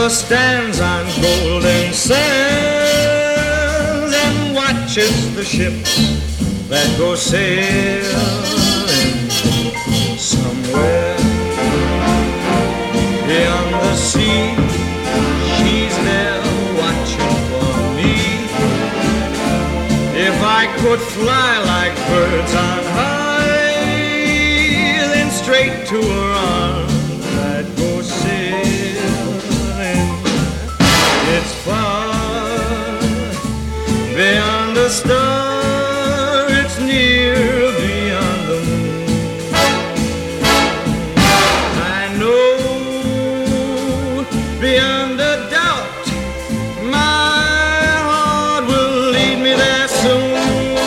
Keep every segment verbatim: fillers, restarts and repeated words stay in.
lover stands on golden sands and watches the ships that go sailing somewhere beyond the sea. She's there watching for me. If I could fly like birds on high, then straight to her arms I'd go sailing. It's far beyond the star, it's near beyond the moon. I know beyond a doubt my heart will lead me there soon.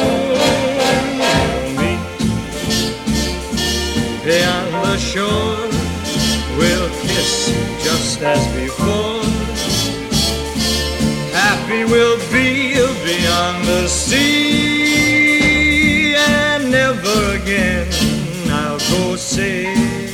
We'll meet beyond the shore, we'll kiss just as before. Happy we'll be beyond the sea, and never again I'll go sailing.